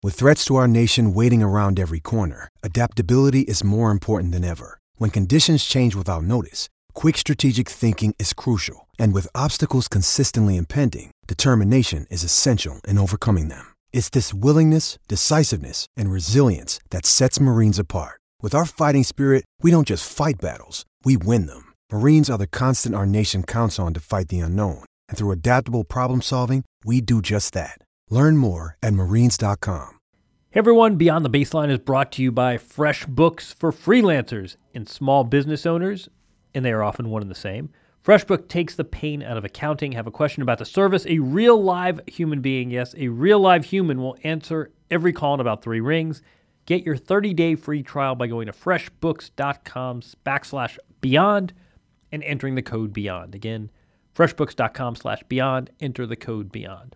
With threats to our nation waiting around every corner, adaptability is more important than ever. When conditions change without notice, quick strategic thinking is crucial. And with obstacles consistently impending, determination is essential in overcoming them. It's this willingness, decisiveness, and resilience that sets Marines apart. With our fighting spirit, we don't just fight battles, we win them. Marines are the constant our nation counts on to fight the unknown. And through adaptable problem solving, we do just that. Learn more at marines.com. Hey everyone, Beyond the Baseline is brought to you by FreshBooks for freelancers and small business owners, and they are often one and the same. FreshBooks takes the pain out of accounting. Have a question about the service? A real live human being, yes, a real live human will answer every call in about 3 rings. Get your 30-day free trial by going to freshbooks.com/beyond and entering the code BEYOND. Again, freshbooks.com/beyond, enter the code BEYOND.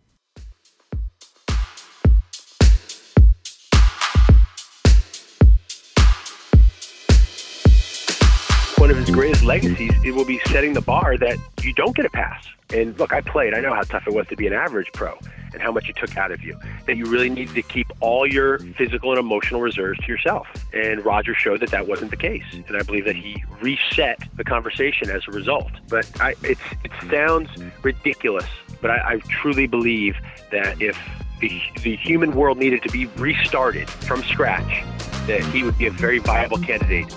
One of his greatest legacies, it will be setting the bar that you don't get a pass. And look, I played. I know how tough it was to be an average pro and how much it took out of you, that you really needed to keep all your physical and emotional reserves to yourself. And Roger showed that that wasn't the case. And I believe that he reset the conversation as a result. But it sounds ridiculous, but I truly believe that if the human world needed to be restarted from scratch, that he would be a very viable candidate.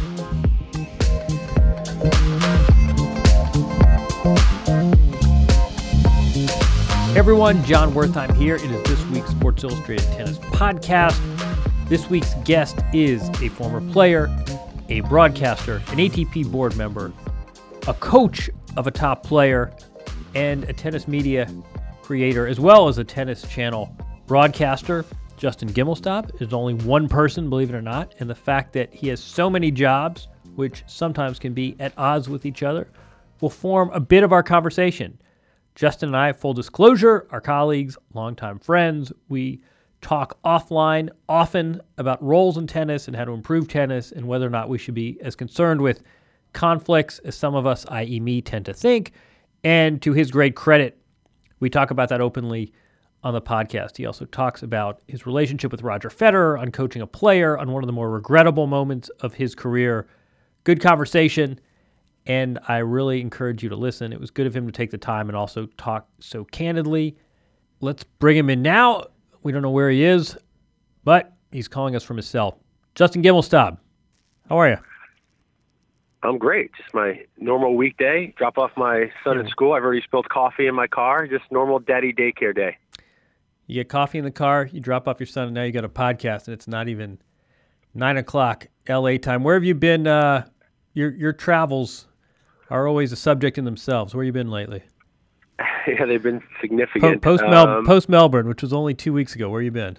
Hey everyone, John Wertheim here. It is this week's Sports Illustrated Tennis Podcast. This week's guest is a former player, a broadcaster, an ATP board member, a coach of a top player, and a tennis media creator, as well as a tennis channel broadcaster. Justin Gimelstob is only one person, believe it or not, and the fact that he has so many jobs, which sometimes can be at odds with each other, will form a bit of our conversation. Justin and I, full disclosure, are colleagues, longtime friends. We talk offline often about roles in tennis and how to improve tennis and whether or not we should be as concerned with conflicts as some of us, i.e. me, tend to think. And to his great credit, we talk about that openly on the podcast. He also talks about his relationship with Roger Federer, on coaching a player, on one of the more regrettable moments of his career. Good conversation. And I really encourage you to listen. It was good of him to take the time and also talk so candidly. Let's bring him in now. We don't know where he is, but he's calling us from his cell. Justin Gimelstob, how are you? I'm great. Just my normal weekday. Drop off my son at school. I've already spilled coffee in my car. Just normal daddy daycare day. You get coffee in the car, you drop off your son, and now you got a podcast, and it's not even 9 o'clock L.A. time. Where have you been? Your travels are always a subject in themselves. Where have you been lately? Yeah, they've been significant. Post Melbourne, which was only 2 weeks ago. Where have you been?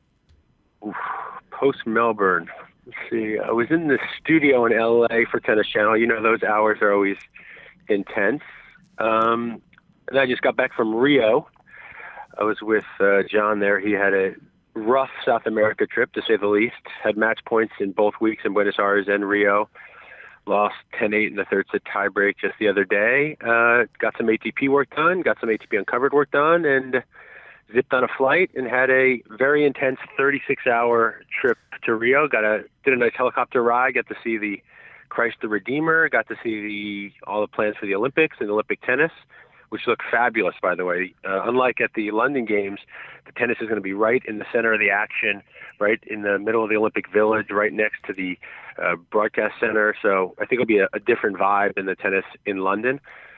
Post Melbourne. Let's see. I was in the studio in LA for Tennis Channel. You know, those hours are always intense. And I just got back from Rio. I was with John there. He had a rough South America trip, to say the least. Had match points in both weeks in Buenos Aires and Rio. Lost 10-8 in the third set tiebreak just the other day. Got some ATP work done, got some ATP Uncovered work done, and zipped on a flight and had a very intense 36-hour trip to Rio. Did a nice helicopter ride, got to see the Christ the Redeemer, got to see all the plans for the Olympics and Olympic tennis, which look fabulous, by the way. Unlike at the London Games, the tennis is going to be right in the center of the action, right in the middle of the Olympic Village, right next to the broadcast center. So I think it'll be a different vibe in the tennis in London.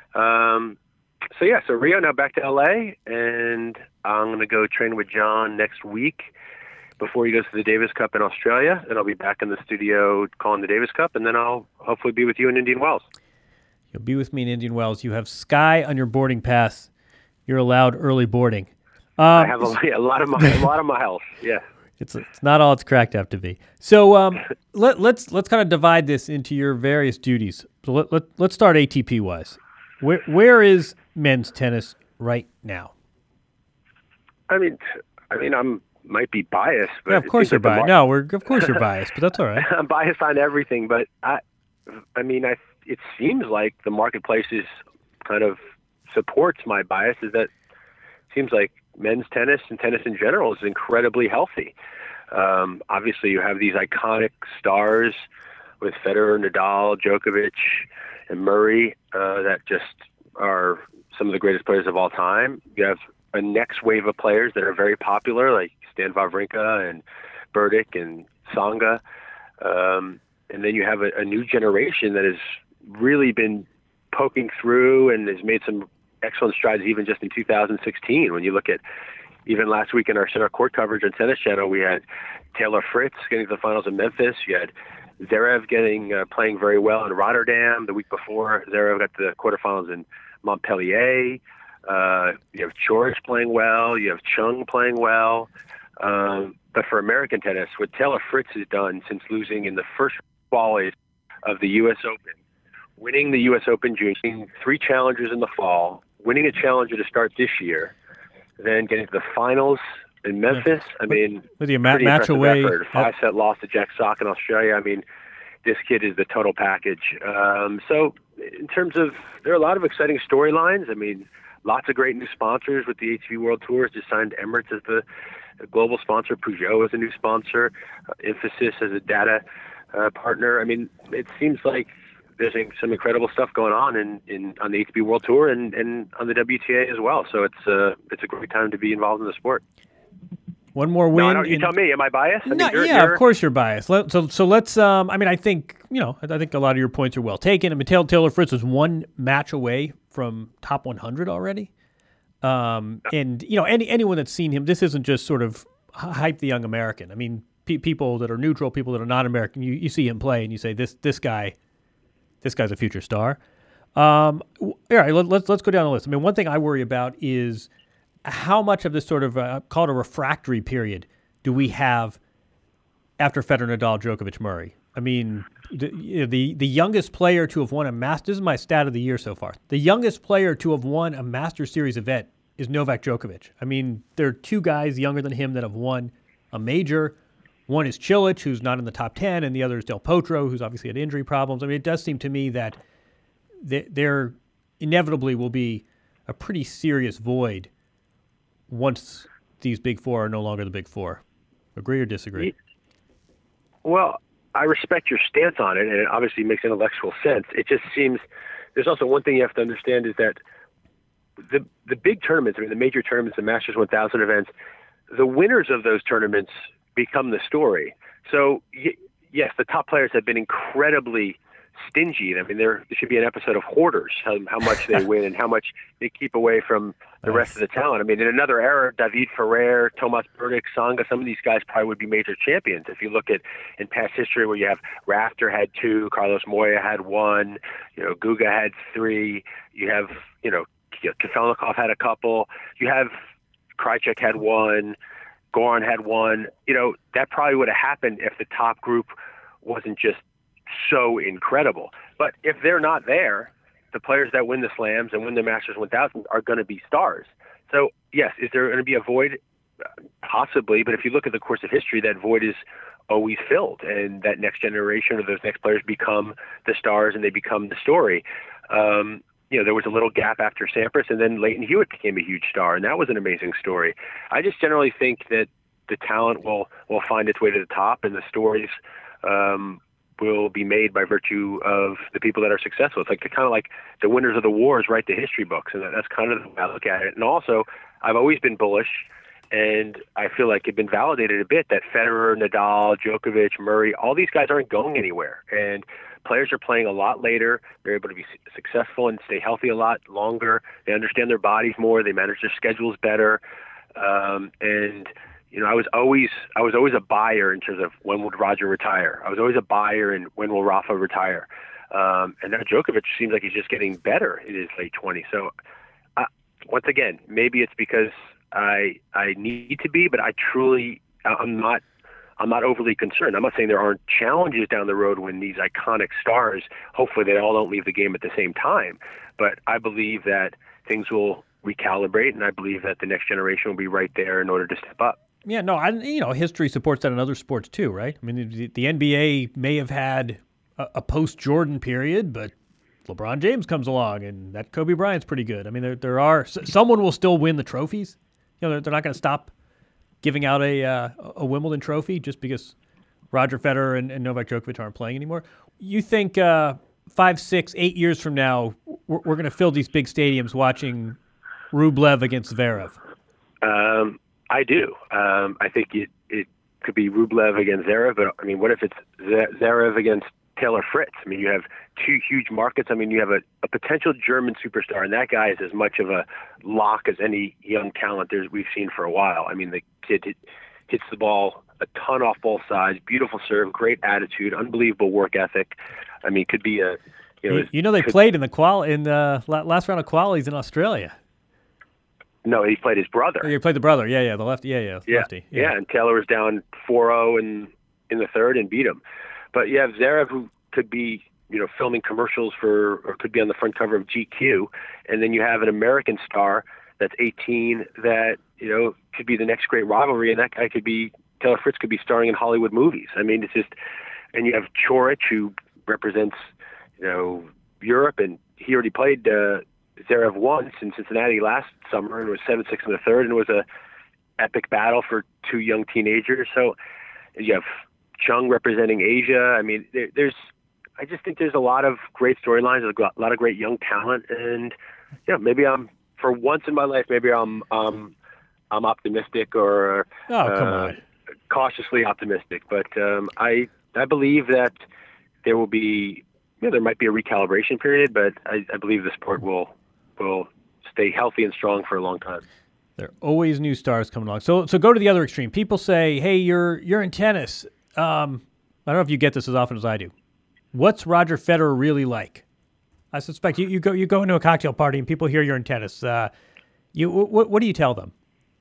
So Rio, now back to LA, and I'm going to go train with John next week before he goes to the Davis Cup in Australia, and I'll be back in the studio calling the Davis Cup, and then I'll hopefully be with you in Indian Wells. You'll be with me in Indian Wells. You have Sky on your boarding pass. You're allowed early boarding. I have a lot of miles. Yeah. It's not all it's cracked up to be. So let's kind of divide this into your various duties. So let's start ATP wise. Where is men's tennis right now? I mean, I'm might be biased, but yeah, of course you're biased. Of course you're biased, but that's all right. I'm biased on everything, but it seems like the marketplace is kind of supports my bias. Is that seems like men's tennis and tennis in general is incredibly healthy. Obviously, you have these iconic stars with Federer, Nadal, Djokovic, and Murray that just are some of the greatest players of all time. You have a next wave of players that are very popular, like Stan Wawrinka and Berdych and Tsonga. And then you have a new generation that has really been poking through and has made some excellent strides even just in 2016. When you look at even last week in our center court coverage on Tennis Channel, we had Taylor Fritz getting to the finals in Memphis. You had Zverev playing very well in Rotterdam. The week before, Zverev got to the quarterfinals in Montpellier. You have Coric playing well. You have Chung playing well. But for American tennis, what Taylor Fritz has done since losing in the first qualies of the U.S. Open, winning the U.S. Open junior, 3 challengers in the fall, winning a challenger to start this year, then getting to the finals in Memphis. I mean, with your match away, record. 5-set loss to Jack Sock in Australia. I mean, this kid is the total package. So in terms of, there are a lot of exciting storylines. I mean, lots of great new sponsors with the ATP World Tour. Just signed Emirates as the global sponsor. Peugeot as a new sponsor. Infosys as a data partner. I mean, it seems like there's some incredible stuff going on on the ATP World Tour and on the WTA as well. So it's a great time to be involved in the sport. One more win. No, you tell me. Am I biased? Of course you're biased. So let's. I mean, I think I think a lot of your points are well taken. I mean, Taylor Fritz was 1 match away from top 100 already. And anyone that's seen him, this isn't just sort of hype the young American. I mean, people that are neutral, people that are not American, you see him play and you say this guy's a future star. All right, let's go down the list. I mean, one thing I worry about is how much of this sort of call it a refractory period do we have after Federer, Nadal, Djokovic, Murray? I mean, the youngest player to have won a Masters, this is my stat of the year so far. The youngest player to have won a Masters Series event is Novak Djokovic. I mean, there are 2 guys younger than him that have won a major. One is Cilic, who's not in the top 10, and the other is Del Potro, who's obviously had injury problems. I mean, it does seem to me that there inevitably will be a pretty serious void once these Big Four are no longer the Big Four. Agree or disagree? Well, I respect your stance on it, and it obviously makes intellectual sense. It just seems there's also one thing you have to understand is that the big tournaments, I mean, the major tournaments, the Masters 1000 events, the winners of those tournaments become the story. So, yes, the top players have been incredibly stingy. I mean, there should be an episode of Hoarders, how much they win and how much they keep away from the rest of the talent. I mean, in another era, David Ferrer, Tomas Berdych, Tsonga, some of these guys probably would be major champions. If you look at in past history where you have Rafter had 2, Carlos Moya had 1, Guga had 3, you have, Kafelnikov had a couple, you have Krajicek had 1, Goran had 1. That probably would have happened if the top group wasn't just so incredible. But if they're not there, the players that win the slams and win the Masters 1000 are going to be stars. So, yes, is there going to be a void? Possibly, but if you look at the course of history, that void is always filled, and that next generation or those next players become the stars and they become the story. There was a little gap after Sampras, and then Leighton Hewitt became a huge star, and that was an amazing story. I just generally think that the talent will find its way to the top, and the stories will be made by virtue of the people that are successful. It's kind of like the winners of the wars write the history books, and that's kind of the way I look at it. And also, I've always been bullish, and I feel like it's been validated a bit that Federer, Nadal, Djokovic, Murray, all these guys aren't going anywhere. And players are playing a lot later. They're able to be successful and stay healthy a lot longer. They understand their bodies more. They manage their schedules better. I was always a buyer in terms of when would Roger retire. I was always a buyer in when will Rafa retire. And now Djokovic seems like he's just getting better in his late 20s. So once again, maybe it's because I need to be, but I'm not overly concerned. I'm not saying there aren't challenges down the road when these iconic stars, hopefully they all don't leave the game at the same time. But I believe that things will recalibrate, and I believe that the next generation will be right there in order to step up. Yeah, no, history supports that in other sports too, right? I mean, the NBA may have had a post-Jordan period, but LeBron James comes along, and that Kobe Bryant's pretty good. I mean, there are someone will still win the trophies, they're not going to stop giving out a Wimbledon trophy just because Roger Federer and Novak Djokovic aren't playing anymore. You think 5, 6, 8 years from now, we're going to fill these big stadiums watching Rublev against Zverev? I do. I think it could be Rublev against Zverev, but I mean, what if it's Zverev against Taylor Fritz? I mean, you have two huge markets. I mean, you have a potential German superstar, and that guy is as much of a lock as any young talent we've seen for a while. I mean, the kid hits the ball a ton off both sides, beautiful serve, great attitude, unbelievable work ethic. I mean, could be a they played in the last round of qualies in Australia. No, he played his brother. Oh, you played the brother, the lefty, lefty. Yeah, and Taylor was down 4-0 in the third and beat him. But you have Zverev, who could be, filming commercials or could be on the front cover of GQ, and then you have an American star that's 18 that could be the next great rivalry, and that guy could be Taylor Fritz could be starring in Hollywood movies. I mean, it's just, and you have Coric, who represents Europe, and he already played Zverev once in Cincinnati last summer and was 7-6 in the third, and it was a epic battle for two young teenagers. So you have Chung representing Asia. I mean, I just think there's a lot of great storylines, a lot of great young talent, and maybe for once in my life, maybe I'm optimistic or come on. Cautiously optimistic. But I believe that there will be there might be a recalibration period, but I believe the sport will stay healthy and strong for a long time. There are always new stars coming along. So go to the other extreme. People say, "Hey, you're in tennis." I don't know if you get this as often as I do. What's Roger Federer really like? I suspect you go into a cocktail party and people hear you're in tennis. What do you tell them?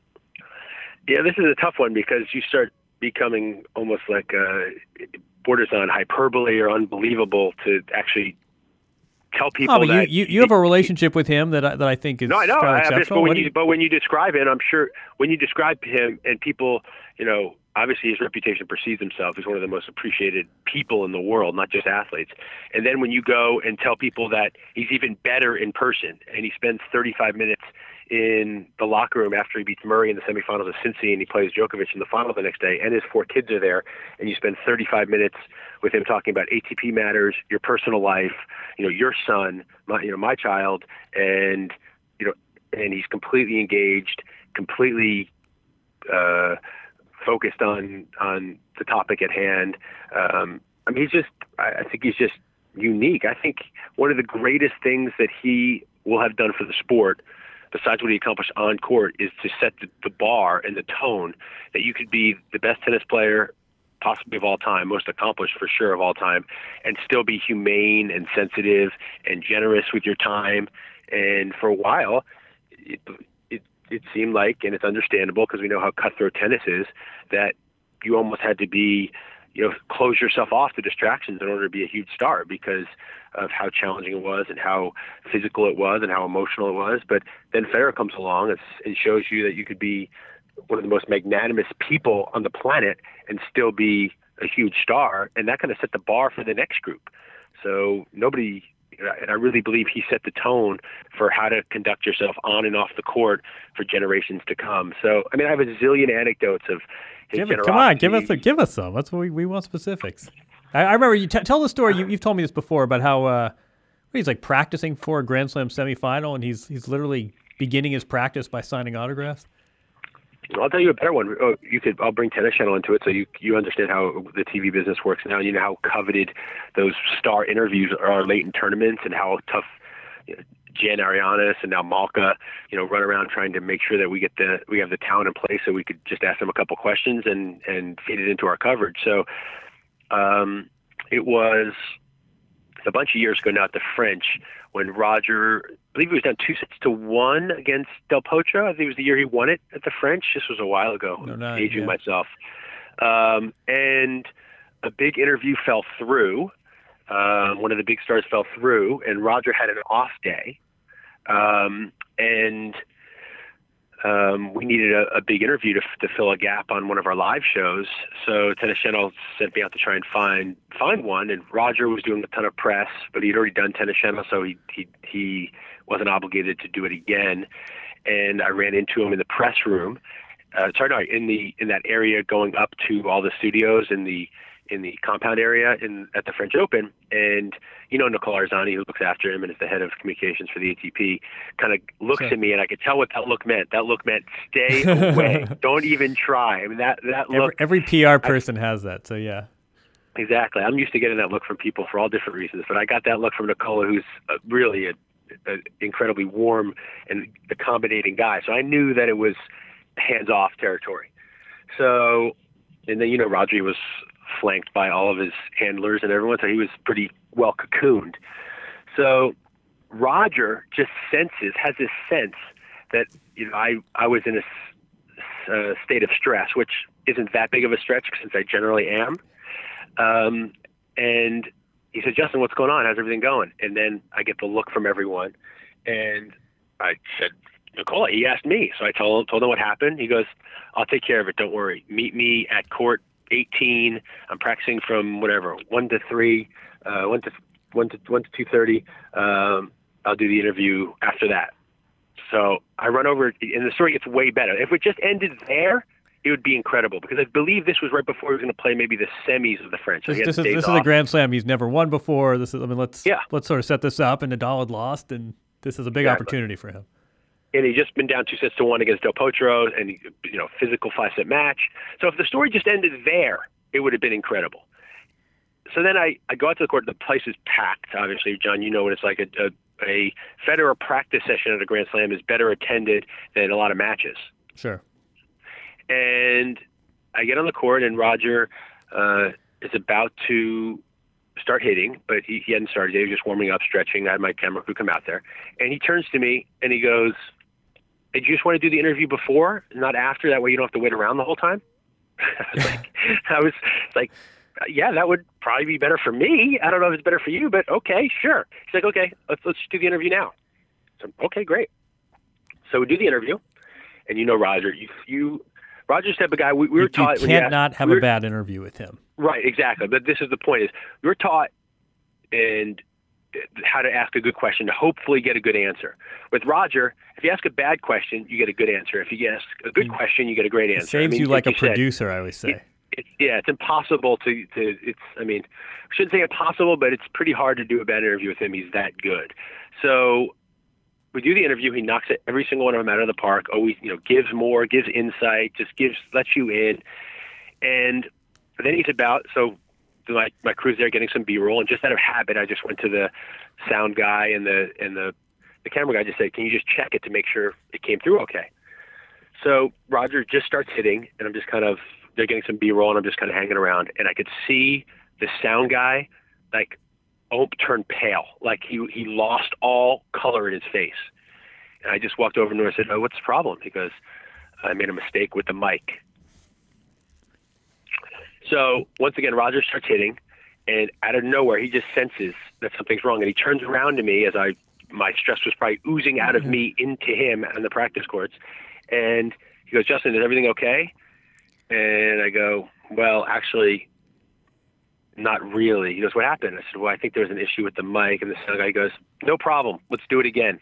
Yeah, this is a tough one because you start becoming almost like borders on hyperbole or unbelievable to actually tell people that you have a relationship with him that I think is I know. fairly exceptional. But when you describe him, I'm sure when you describe him and people, obviously his reputation precedes himself as one of the most appreciated people in the world, not just athletes. And then when you go and tell people that he's even better in person, and he spends 35 minutes in the locker room after he beats Murray in the semifinals of Cincy and he plays Djokovic in the final the next day, and his 4 kids are there, and you spend 35 minutes with him talking about ATP matters, your personal life, your son, my child, and and he's completely engaged, completely focused on the topic at hand. I mean, I think he's just unique. I think one of the greatest things that he will have done for the sport, besides what he accomplished on court, is to set the bar and the tone that you could be the best tennis player possibly of all time, most accomplished for sure of all time, and still be humane and sensitive and generous with your time. And for a while, it seemed like, and it's understandable because we know how cutthroat tennis is, that you almost had to be, close yourself off to distractions in order to be a huge star because of how challenging it was and how physical it was and how emotional it was. But then Federer comes along and shows you that you could be one of the most magnanimous people on the planet and still be a huge star. And that kind of set the bar for the next group. So nobody, and I really believe he set the tone for how to conduct yourself on and off the court for generations to come. So, I mean, I have a zillion anecdotes of his generosity. Come on, give us some. That's what we want, specifics. I remember you tell the story. You've told me this before about how he's like practicing for a Grand Slam semifinal, and he's literally beginning his practice by signing autographs. I'll tell you a better one. I'll bring Tennis Channel into it so you understand how the TV business works now. You know how coveted those star interviews are late in tournaments and how tough Jan Arianis and now Malka, run around trying to make sure that we have the talent in place so we could just ask them a couple questions and feed it into our coverage. So it was a bunch of years ago now at the French when Roger, I believe he was down 2-1 against Del Potro. I think it was the year he won it at the French. This was a while ago, aging myself. And a big interview fell through. One of the big stars fell through, and Roger had an off day. We needed a big interview to fill a gap on one of our live shows. So Tennis Channel sent me out to try and find one. And Roger was doing a ton of press, but he'd already done Tennis Channel, so he wasn't obligated to do it again. and I ran into him in the press room. In that area going up to all the studios in the compound area at the French Open. And Nicole Arzani, who looks after him and is the head of communications for the ATP, kind of looks at me, and I could tell what that look meant. That look meant stay away, don't even try. I mean, that look. Every PR person has that. So yeah. Exactly. I'm used to getting that look from people for all different reasons, but I got that look from Nicola, who's really an incredibly warm and accommodating guy. So I knew that it was hands-off territory. So, and then, Roger was flanked by all of his handlers and everyone, so he was pretty well cocooned. So Roger just has this sense that, I was in a state of stress, which isn't that big of a stretch since I generally am. And he said, Justin, what's going on? How's everything going? And then I get the look from everyone, and I said, Nicola, he asked me. So I told him what happened. He goes, I'll take care of it. Don't worry. Meet me at court 18. I'm practicing from 1 to 3, 1 to 2:30. I'll do the interview after that. So I run over, and the story gets way better. If it just ended there, it would be incredible, because I believe this was right before he was going to play maybe the semis of the French. So this is a Grand Slam he's never won before. Let's sort of set this up. And Nadal had lost, and this is a big opportunity for him. And he'd just been down 2-1 against Del Potro, and physical 5-set match. So if the story just ended there, it would have been incredible. So then I go out to the court. The place is packed. Obviously, John, you know what it's like. A Federer practice session at a Grand Slam is better attended than a lot of matches. Sure. And I get on the court, and Roger is about to start hitting, but he hadn't started yet. He was just warming up, stretching. I had my camera crew come out there. And he turns to me, and he goes, hey, do you just want to do the interview before, not after? That way you don't have to wait around the whole time? I was like, yeah, that would probably be better for me. I don't know if it's better for you, but okay, sure. He's like, okay, let's do the interview now. So, okay, great. So we do the interview, and Roger, Roger's the type of guy we were taught. You can't not have a bad interview with him. Right, exactly. But this is the point: is we were taught and how to ask a good question to hopefully get a good answer. With Roger, if you ask a bad question, you get a good answer. If you ask a good question, you get a great answer. It saves you like a producer, I always say. It's impossible to. I shouldn't say impossible, but it's pretty hard to do a bad interview with him. He's that good. So we do the interview. He knocks every single one of them out of the park. Always, gives more, gives insight, lets you in. And then he's about, so my crew's there getting some B-roll, and just out of habit, I just went to the sound guy and the camera guy, just said, can you just check it to make sure it came through okay? So Roger just starts hitting, and I'm just they're getting some B-roll, and I'm just kind of hanging around, and I could see the sound guy turn pale, like he lost all color in his face. And I just walked over to him and I said, oh, what's the problem? He goes, I made a mistake with the mic. So once again, Roger starts hitting, and out of nowhere, he just senses that something's wrong, and he turns around to me as my stress was probably oozing out of me into him on the practice courts, and he goes, Justin, is everything okay? And I go, well, actually, not really. He goes, what happened? I said, well, I think there was an issue with the mic. And the sound guy goes, no problem. Let's do it again.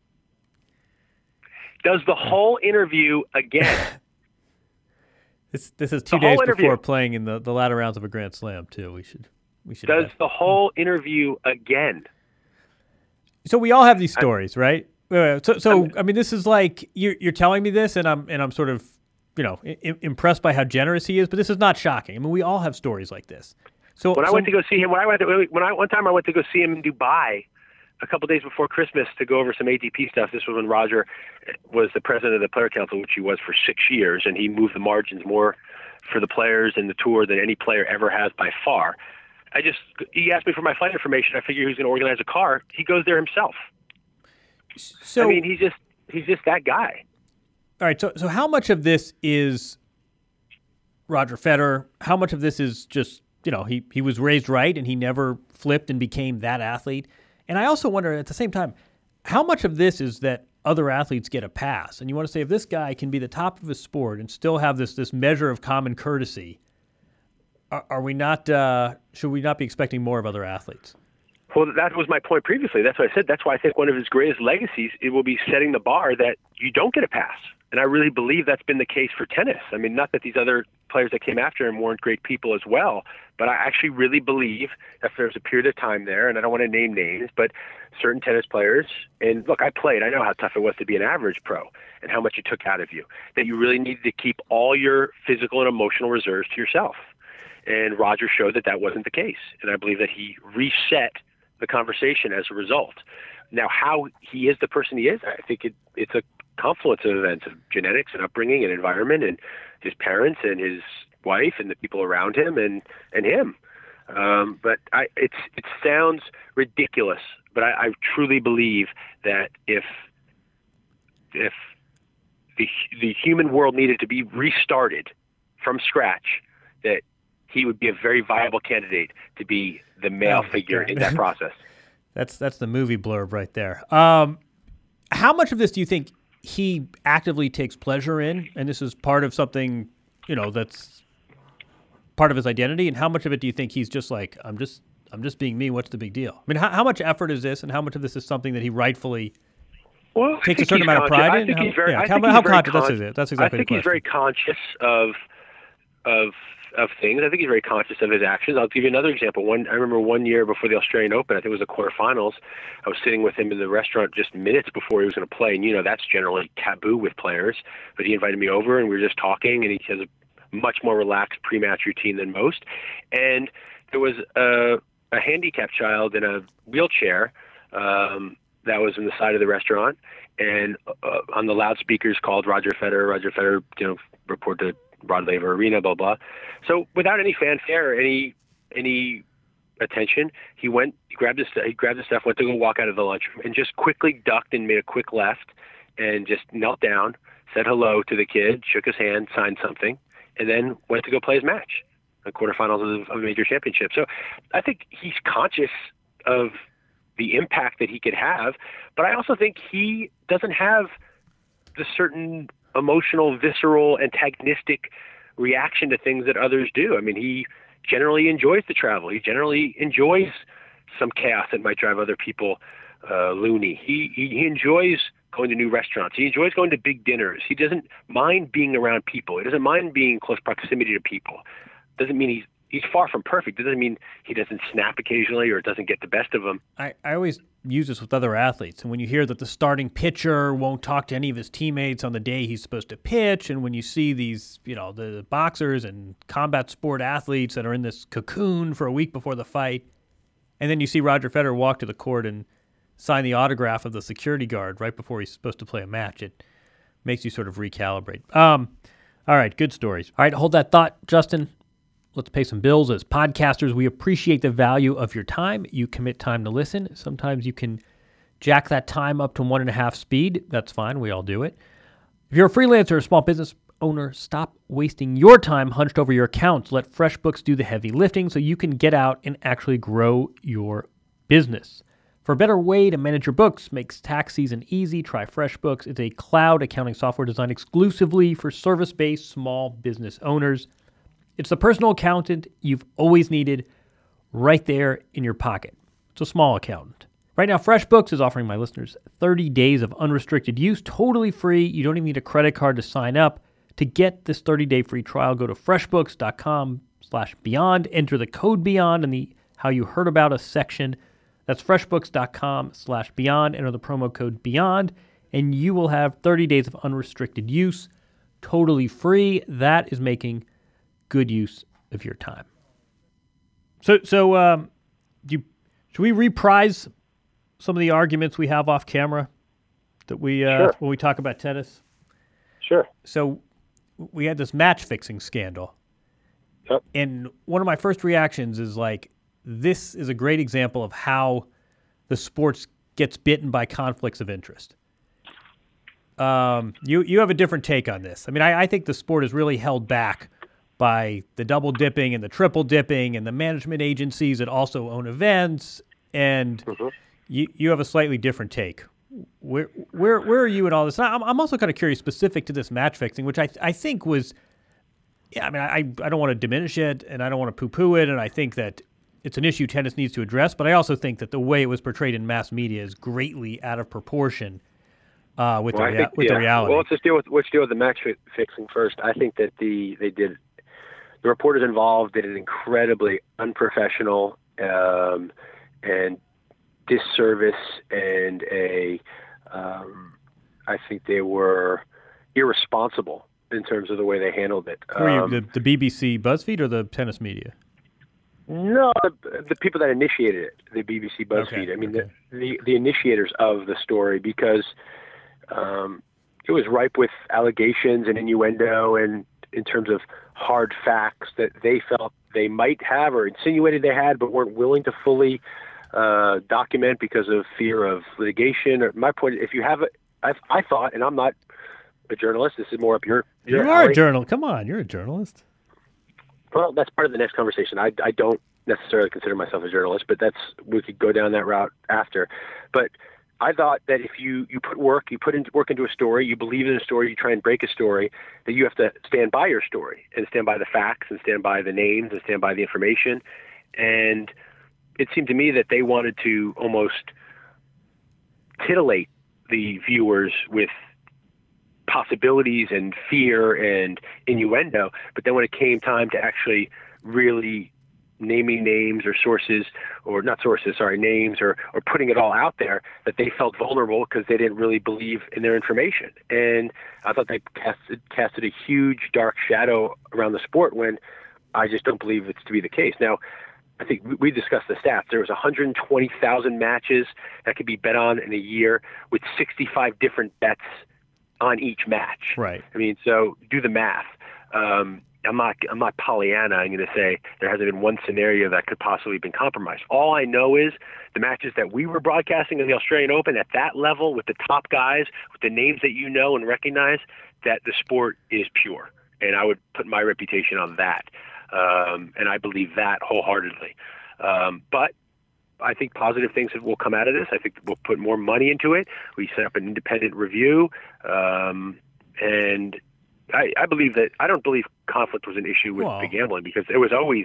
Does the whole interview again. This is 2 days before playing in the latter rounds of a Grand Slam, too. We should. Does the whole interview again. So we all have these stories, right? So I mean, this is like you're telling me this, and I'm sort of impressed by how generous he is. But this is not shocking. I mean, we all have stories like this. So I went to go see him, one time I went to go see him in Dubai a couple of days before Christmas to go over some ATP stuff. This was when Roger was the president of the Player Council, which he was for 6 years, and he moved the margins more for the players in the tour than any player ever has by far. He asked me for my flight information. I figured he was going to organize a car. He goes there himself. So I mean, he's just that guy. All right. So how much of this is Roger Federer? How much of this is just, he was raised right and he never flipped and became that athlete? And I also wonder at the same time, how much of this is that other athletes get a pass? And you want to say, if this guy can be the top of his sport and still have this measure of common courtesy, are we not? Should we not be expecting more of other athletes? Well, that was my point previously. That's what I said. That's why I think one of his greatest legacies, it will be setting the bar that you don't get a pass. And I really believe that's been the case for tennis. I mean, not that these other players that came after him weren't great people as well, but I actually really believe that there's a period of time there, and I don't want to name names, but certain tennis players, and look, I played. I know how tough it was to be an average pro and how much it took out of you, that you really needed to keep all your physical and emotional reserves to yourself. And Roger showed that that wasn't the case. And I believe that he reset the conversation as a result. Now, how he is the person he is, I think it's a confluence of events, of genetics and upbringing and environment and his parents and his wife and the people around him and him. But it sounds ridiculous, but I truly believe that if the human world needed to be restarted from scratch, that he would be a very viable candidate to be the male figure in that process. That's the movie blurb right there. How much of this do you think he actively takes pleasure in, and this is part of something, that's part of his identity, and how much of it do you think he's just like, I'm just being me, what's the big deal? I mean, how much effort is this, and how much of this is something that he rightfully takes a certain amount of pride in? How conscious? That's exactly the question. He's very conscious of things. I think he's very conscious of his actions. I'll give you another example. I remember one year before the Australian Open, I think it was the quarterfinals, I was sitting with him in the restaurant just minutes before he was going to play, and that's generally taboo with players, but he invited me over and we were just talking, and he has a much more relaxed pre-match routine than most. And there was a handicapped child in a wheelchair that was in the side of the restaurant, and on the loudspeakers called Roger Federer, report to Rod Laver Arena, blah, blah. So without any fanfare or any attention, he grabbed his stuff, went to go walk out of the lunchroom, and just quickly ducked and made a quick left and just knelt down, said hello to the kid, shook his hand, signed something, and then went to go play his match, the quarterfinals of a major championship. So I think he's conscious of the impact that he could have, but I also think he doesn't have the certain emotional, visceral, antagonistic reaction to things that others do. I mean, he generally enjoys the travel. He generally enjoys some chaos that might drive other people loony. He enjoys going to new restaurants. He enjoys going to big dinners. He doesn't mind being around people. He doesn't mind being in close proximity to people. Doesn't mean he's far from perfect. It doesn't mean he doesn't snap occasionally or it doesn't get the best of him. I always use this with other athletes. And when you hear that the starting pitcher won't talk to any of his teammates on the day he's supposed to pitch, and when you see these, the boxers and combat sport athletes that are in this cocoon for a week before the fight, and then you see Roger Federer walk to the court and sign the autograph of the security guard right before he's supposed to play a match, it makes you sort of recalibrate. All right, good stories. All right, hold that thought, Justin. Let's pay some bills. As podcasters, we appreciate the value of your time. You commit time to listen. Sometimes you can jack that time up to 1.5 speed. That's fine. We all do it. If you're a freelancer or a small business owner, stop wasting your time hunched over your accounts. Let FreshBooks do the heavy lifting so you can get out and actually grow your business. For a better way to manage your books, makes tax season easy, try FreshBooks. It's a cloud accounting software designed exclusively for service-based small business owners. It's the personal accountant you've always needed right there in your pocket. It's a small accountant. Right now, FreshBooks is offering my listeners 30 days of unrestricted use, totally free. You don't even need a credit card to sign up. To get this 30-day free trial, go to freshbooks.com/beyond. Enter the code BEYOND in the How You Heard About Us section. That's freshbooks.com/beyond. Enter the promo code BEYOND, and you will have 30 days of unrestricted use, totally free. That is making good use of your time. So should we reprise some of the arguments we have off camera that we Sure. when we talk about tennis? Sure. So we had this match fixing scandal. Yep. And one of my first reactions is like, this is a great example of how the sports gets bitten by conflicts of interest. You have a different take on this. I mean, I think the sport is really held back by the double dipping and the triple dipping and the management agencies that also own events, and you have a slightly different take. Where are you in all this? I'm also kind of curious, specific to this match fixing, which I think was, I mean, I don't want to diminish it and I don't want to poo-poo it, and I think that it's an issue tennis needs to address, but I also think that the way it was portrayed in mass media is greatly out of proportion with the reality. Well, let's deal with the match fixing first. I think that the reporters involved did an incredibly unprofessional and disservice, and I think they were irresponsible in terms of the way they handled it. The BBC, BuzzFeed, or the tennis media? No, the people that initiated it, the BBC, BuzzFeed. Okay. The initiators of the story, because it was ripe with allegations and innuendo, and in terms of hard facts that they felt they might have or insinuated they had, but weren't willing to fully document because of fear of litigation. Or my point, if you have it, I thought, and I'm not a journalist, this is more up your You are a journalist. Come on, you're a journalist. Well, that's part of the next conversation. I don't necessarily consider myself a journalist, but we could go down that route after. But I thought that if you put work into a story, you believe in a story, you try and break a story, that you have to stand by your story and stand by the facts and stand by the names and stand by the information. And it seemed to me that they wanted to almost titillate the viewers with possibilities and fear and innuendo. But then when it came time to actually really naming names or sources, or not sources, sorry, names, or putting it all out there, that they felt vulnerable because they didn't really believe in their information. And I thought they casted a huge dark shadow around the sport, when I just don't believe it's to be the case. Now, I think we discussed the stats. There was 120,000 matches that could be bet on in a year, with 65 different bets on each match. Right. I mean, so do the math. I'm not Pollyanna. I'm going to say there hasn't been one scenario that could possibly have been compromised. All I know is the matches that we were broadcasting in the Australian Open at that level, with the top guys, with the names that you know and recognize, that the sport is pure. And I would put my reputation on that. And I believe that wholeheartedly. But I think positive things will come out of this. I think we'll put more money into it. We set up an independent review. And I believe that, I don't believe conflict was an issue with the gambling, because it was always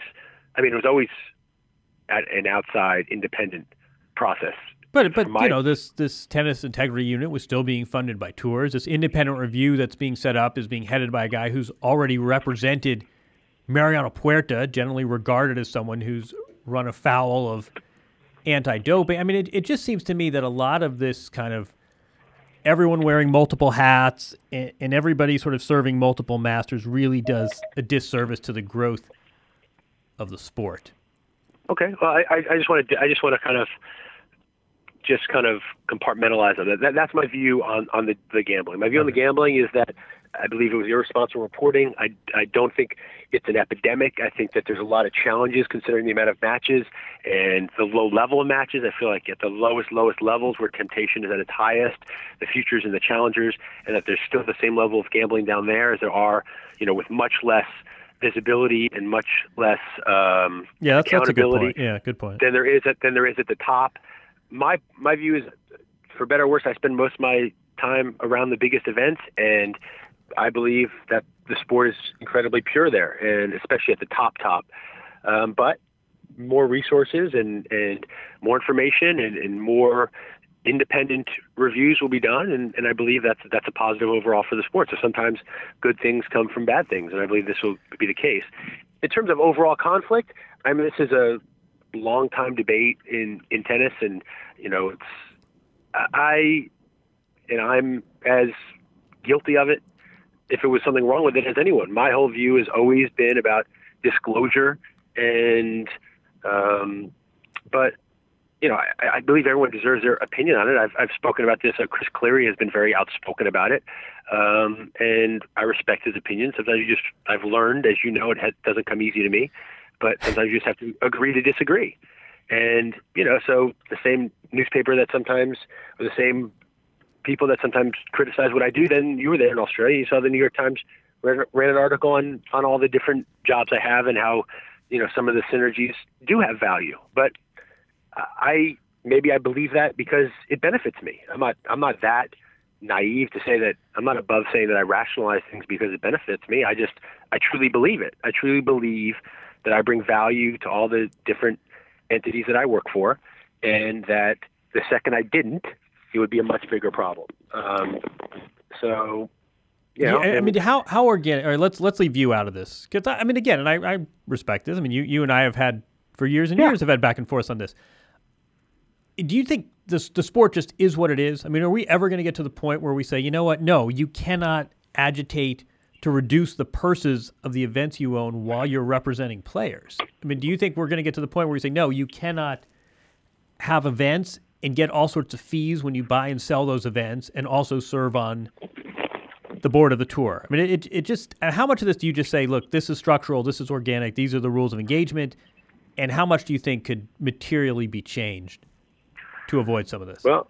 an outside independent process. But this tennis integrity unit was still being funded by Tours. This independent review that's being set up is being headed by a guy who's already represented Mariano Puerta, generally regarded as someone who's run afoul of anti-doping. I mean, it just seems to me that a lot of this kind of everyone wearing multiple hats and everybody sort of serving multiple masters really does a disservice to the growth of the sport. Okay. Well, I just want to kind of compartmentalize it. That's my view on the gambling. My view on the gambling is that I believe it was irresponsible reporting. I don't think it's an epidemic. I think that there's a lot of challenges considering the amount of matches and the low level of matches. I feel like at the lowest levels where temptation is at its highest, the futures and the challengers, and that there's still the same level of gambling down there as there are, with much less visibility and much less that's a good point. Yeah, good point. Than there is at the top. My view is, for better or worse, I spend most of my time around the biggest events, and I believe that the sport is incredibly pure there, and especially at the top. But more resources and more information and more independent reviews will be done, and I believe that's a positive overall for the sport. So sometimes good things come from bad things, and I believe this will be the case. In terms of overall conflict, I mean, this is a long time debate in tennis, and I'm as guilty of it, if it was something wrong with it, as anyone. My whole view has always been about disclosure, and but I believe everyone deserves their opinion on it. I've spoken about this. Chris Cleary has been very outspoken about it, and I respect his opinion. Sometimes I've learned, as you know, it doesn't come easy to me, but sometimes you just have to agree to disagree. And so the same newspaper that sometimes, or the same people that sometimes criticize what I do, then you were there in Australia, you saw the New York Times ran an article on all the different jobs I have and how some of the synergies do have value. But I believe that because it benefits me. I'm not that naive to say that. I'm not above saying that I rationalize things because it benefits me. I truly believe it. I truly believe that I bring value to all the different entities that I work for, and that the second I didn't, it would be a much bigger problem. So, you know, I mean, how organic? All right, let's leave you out of this, because I mean, again, and I respect this. I mean, you and I have had for years and years have had back and forth on this. Do you think the sport just is what it is? I mean, are we ever going to get to the point where we say, you know what? No, you cannot agitate to reduce the purses of the events you own while you're representing players. I mean, do you think we're going to get to the point where we say, no, you cannot have events and get all sorts of fees when you buy and sell those events and also serve on the board of the tour? I mean, it just, how much of this do you just say, look, this is structural, this is organic, these are the rules of engagement, and how much do you think could materially be changed to avoid some of this? Well,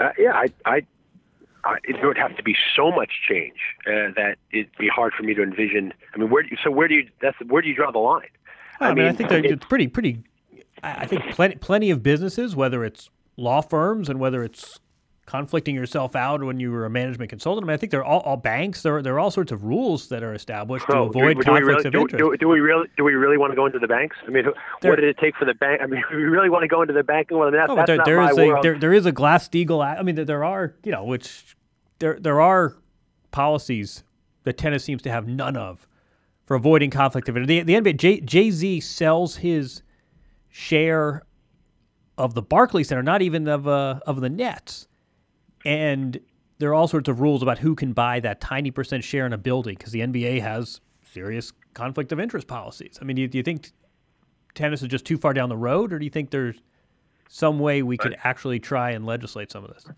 it would have to be so much change that it'd be hard for me to envision. I mean, where do you draw the line? I mean, I think it's pretty. I think plenty of businesses, whether it's law firms and whether it's conflicting yourself out when you were a management consultant. I mean, I think they're all banks. There are all sorts of rules that are established to avoid conflicts of interest. Do we really want to go into the banks? I mean, what did it take for the bank? I mean, we really want to go into the banking? Well, that's not my world. There is a Glass-Steagall. I mean, there are, you know, which there are policies that tennis seems to have none of for avoiding conflict of interest. The NBA, Jay-Z sells his share of the Barclays Center, not even of the Nets. And there are all sorts of rules about who can buy that tiny percent share in a building because the NBA has serious conflict of interest policies. I mean, do you think tennis is just too far down the road, or do you think there's some way we could actually try and legislate some of this?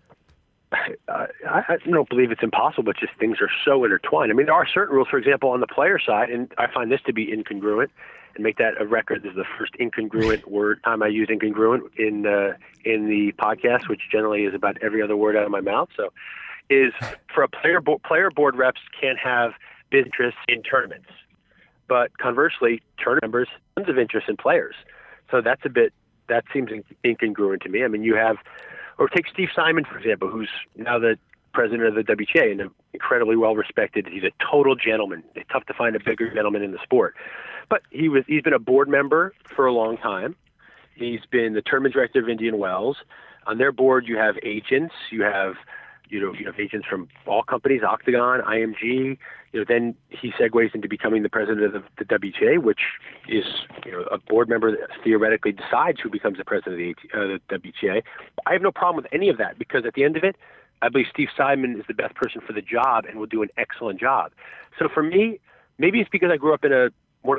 I don't believe it's impossible, but just things are so intertwined. I mean, there are certain rules, for example, on the player side, and I find this to be incongruent, and make that a record. This is the first incongruent time I use incongruent in the podcast, which generally is about every other word out of my mouth. So, is for a player board reps can't have business interests in tournaments, but conversely, tournament members tons of interest in players. So that seems incongruent to me. I mean, you have. Or take Steve Simon, for example, who's now the president of the WTA and incredibly well-respected. He's a total gentleman. It's tough to find a bigger gentleman in the sport. But he's been a board member for a long time. He's been the tournament director of Indian Wells. On their board, you have agents. You have agents from all companies, Octagon, IMG. Then he segues into becoming the president of the WTA, which is a board member that theoretically decides who becomes the president of the WTA. I have no problem with any of that because at the end of it, I believe Steve Simon is the best person for the job and will do an excellent job. So for me, maybe it's because I grew up in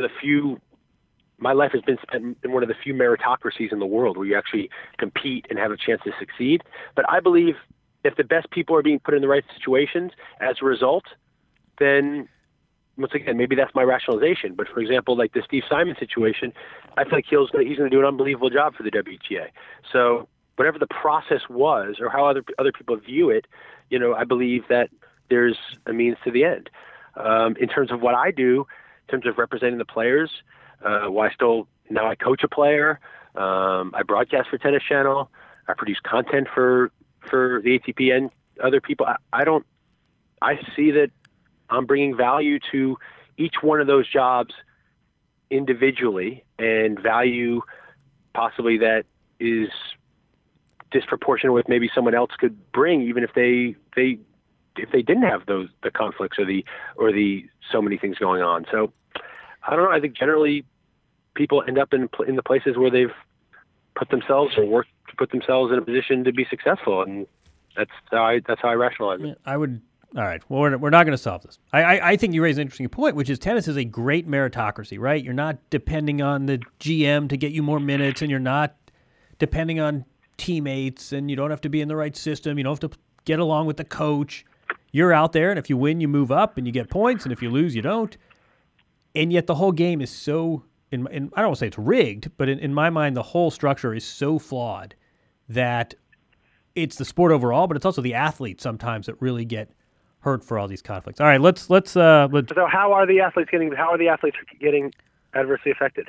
my life has been spent in one of the few meritocracies in the world where you actually compete and have a chance to succeed. But I believe if the best people are being put in the right situations as a result, then once again, maybe that's my rationalization. But for example, like the Steve Simon situation, I feel like he's going to do an unbelievable job for the WTA. So whatever the process was or how other people view it, I believe that there's a means to the end. In terms of what I do, in terms of representing the players, now I coach a player. I broadcast for Tennis Channel. I produce content for the ATP and other people. I see that I'm bringing value to each one of those jobs individually and value possibly that is disproportionate with maybe someone else could bring, even if they didn't have the conflicts or the so many things going on. So I don't know. I think generally people end up in the places where they've put themselves or worked to put themselves in a position to be successful, and that's how I rationalize it. I would. All right. Well, we're not going to solve this. I think you raise an interesting point, which is tennis is a great meritocracy, right? You're not depending on the GM to get you more minutes, and you're not depending on teammates, and you don't have to be in the right system. You don't have to get along with the coach. You're out there, and if you win, you move up, and you get points, and if you lose, you don't. And yet the whole game is so, I don't want to say it's rigged, but in my mind, the whole structure is so flawed that it's the sport overall, but it's also the athletes sometimes that really get hurt for all these conflicts. All right, let's. So how are the athletes getting adversely affected?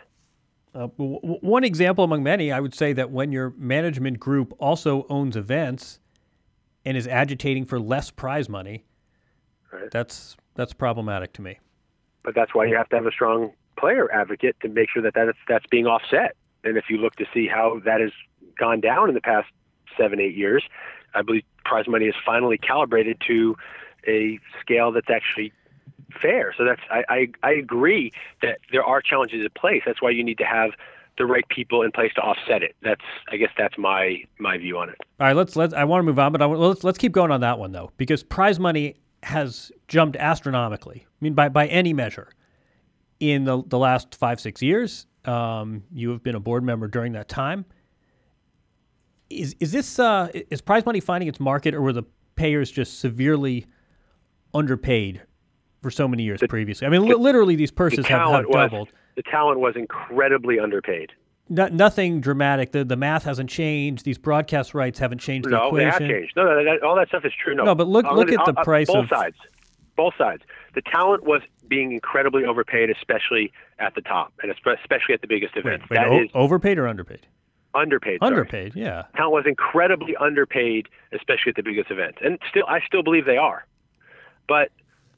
One example among many, I would say that when your management group also owns events and is agitating for less prize money, right, that's problematic to me. But that's why you have to have a strong player advocate to make sure that that's being offset. And if you look to see how that has gone down in the past 7-8 years, I believe prize money is finally calibrated to a scale that's actually fair. So I agree that there are challenges in place. That's why you need to have the right people in place to offset it. I guess that's my view on it. All right, I want to move on, but let's keep going on that one though, because prize money has jumped astronomically. I mean, by any measure, in the last 5-6 years. You have been a board member during that time. Is prize money finding its market, or were the payers just severely underpaid for so many years previously? I mean, literally, these purses have doubled. The talent was incredibly underpaid. Nothing dramatic. The math hasn't changed. These broadcast rights haven't changed the equation. No, they have changed. No, all that stuff is true. No, but look at the price both sides. Both sides. The talent was being incredibly overpaid, especially at the top, and especially at the biggest events. Wait, overpaid or underpaid? Underpaid. Underpaid, yeah. Talent was incredibly underpaid, especially at the biggest events, and I still believe they are. But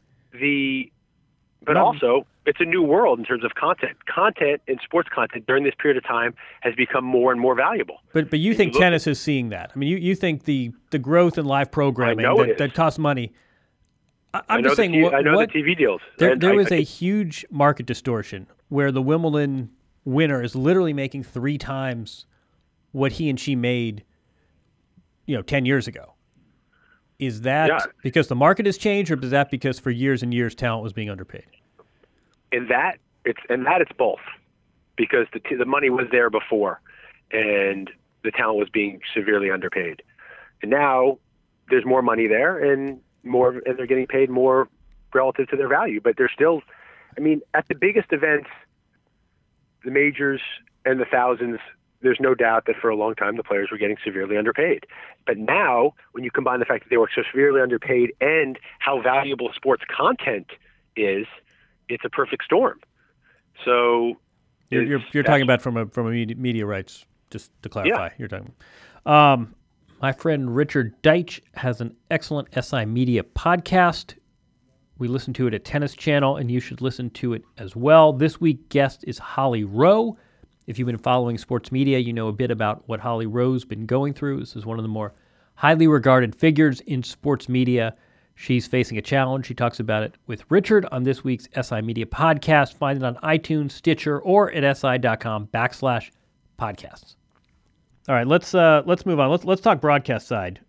also, it's a new world in terms of content. Content and sports content during this period of time has become more and more valuable. But you think tennis is seeing that? I mean, you think the growth in live programming that costs money. I'm just saying. I know the TV deals. There was a huge market distortion where the Wimbledon winner is literally making 3 times what he and she made, 10 years ago. Is that because the market has changed, or is that because for years and years talent was being underpaid? In that it's both, because the money was there before, and the talent was being severely underpaid, and now there's more money there and they're getting paid more relative to their value. But they're still, at the biggest events, the majors and the thousands, there's no doubt that for a long time the players were getting severely underpaid. But now, when you combine the fact that they were so severely underpaid and how valuable sports content is, it's a perfect storm. So you're talking about from a media rights, just to clarify. Yeah. You're talking. My friend Richard Deitch has an excellent SI Media podcast. We listen to it at Tennis Channel, and you should listen to it as well. This week's guest is Holly Rowe. If you've been following sports media, you know a bit about what Holly Rowe's been going through. This is one of the more highly regarded figures in sports media. She's facing a challenge. She talks about it with Richard on this week's SI Media podcast. Find it on iTunes, Stitcher, or at si.com/podcasts. All right, let's move on. Let's talk broadcast side.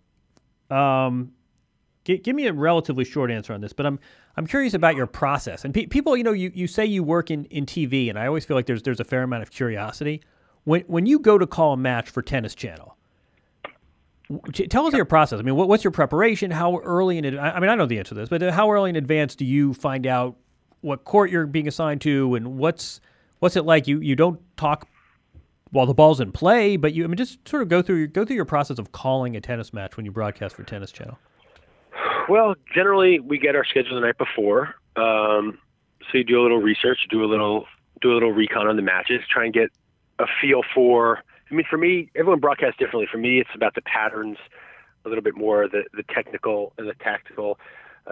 Give me a relatively short answer on this, but I'm curious about your process. And people, you say you work in TV, and I always feel like there's a fair amount of curiosity. When you go to call a match for Tennis Channel, tell us your process. I mean, what's your preparation? How early I know the answer to this, but how early in advance do you find out what court you're being assigned to, and what's it like? You don't talk while the ball's in play, but just sort of go through your process of calling a tennis match when you broadcast for Tennis Channel. Well, generally we get our schedule the night before, so you do a little research, do a little recon on the matches, try and get a feel for. For me, everyone broadcasts differently. For me, it's about the patterns, a little bit more the technical and the tactical.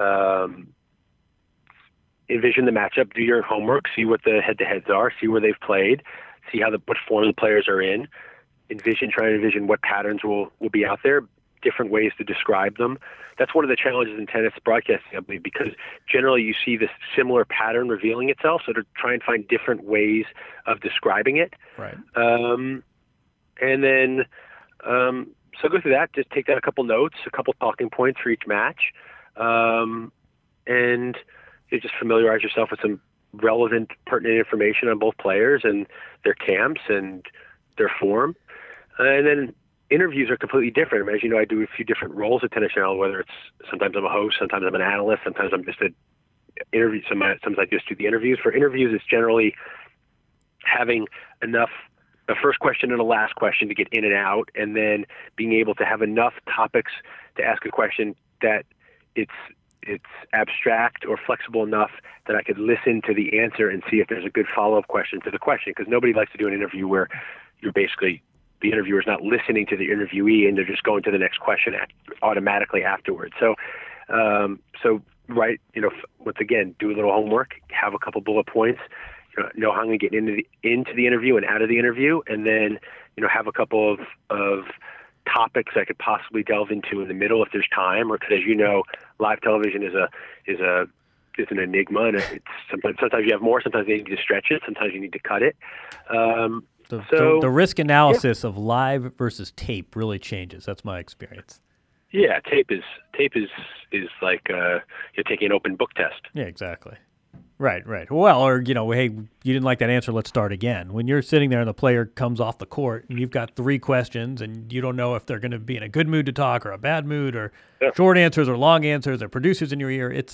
Envision the matchup, do your homework, see what the head-to-heads are, see where they've played, see what form the players are in. Try and envision what patterns will be out there, different ways to describe them. That's one of the challenges in tennis broadcasting, I believe, because generally you see this similar pattern revealing itself, so to try and find different ways of describing it. Right. And then, so go through that, just take down a couple notes, a couple talking points for each match, and you just familiarize yourself with some relevant, pertinent information on both players and their camps and their form. And then interviews are completely different. As you know, I do a few different roles at Tennis Channel, whether it's sometimes I'm a host, sometimes I'm an analyst, sometimes I'm just an interview. Sometimes I just do the interviews. For interviews, it's generally having enough a first question and a last question to get in and out, and then being able to have enough topics to ask a question that it's abstract or flexible enough that I could listen to the answer and see if there's a good follow-up question to the question. Because nobody likes to do an interview where you're basically the interviewer's not listening to the interviewee and they're just going to the next question automatically afterwards. So once again, do a little homework, have a couple bullet points. know how I'm going to get into the interview and out of the interview, and then have a couple of topics I could possibly delve into in the middle if there's time, or because live television is an enigma, and it's sometimes you have more, sometimes you need to stretch it, sometimes you need to cut it. The risk analysis of live versus tape really changes. That's my experience. Yeah, tape is like you're taking an open book test. Yeah, exactly. Right. Well, or hey, you didn't like that answer, let's start again. When you're sitting there and the player comes off the court and you've got 3 questions and you don't know if they're going to be in a good mood to talk or a bad mood, or short answers or long answers, or producers in your ear, it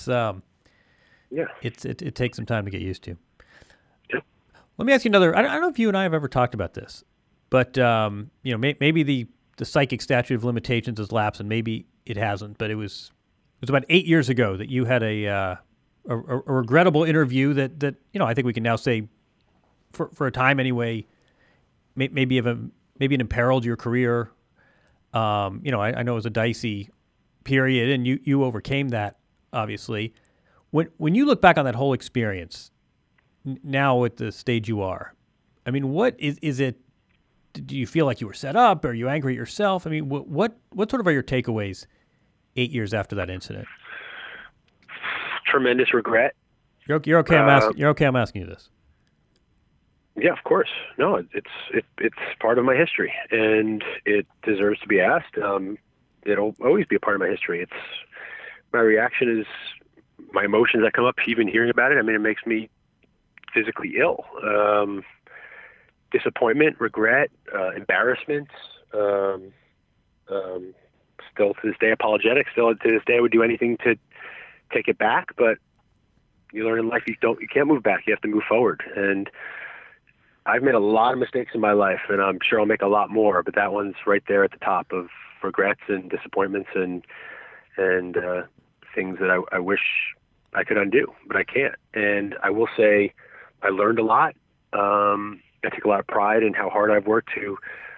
takes some time to get used to. Yeah. Let me ask you another. I don't know if you and I have ever talked about this, but maybe the psychic statute of limitations has lapsed, and maybe it hasn't. But it was about 8 years ago that you had a regrettable interview that I think we can now say, for a time anyway, maybe imperiled your career. I know it was a dicey period, and you overcame that, obviously. When you look back on that whole experience, now at the stage you are, I mean, what is it? Do you feel like you were set up? Are you angry at yourself? I mean, what sort of are your takeaways 8 years after that incident? Tremendous regret. You're okay. You're okay. I'm asking you this. Yeah, of course. No, it's part of my history, and it deserves to be asked. It'll always be a part of my history. It's my reaction is my emotions that come up, even hearing about it. I mean, it makes me physically ill. Disappointment, regret, embarrassment. Still to this day, apologetic. Still to this day, I would do anything to take it back. But you learn in life you can't move back. You have to move forward. And I've made a lot of mistakes in my life, and I'm sure I'll make a lot more. But that one's right there at the top of regrets and disappointments and things that I wish I could undo, but I can't. And I will say I learned a lot. I take a lot of pride in how hard I've worked to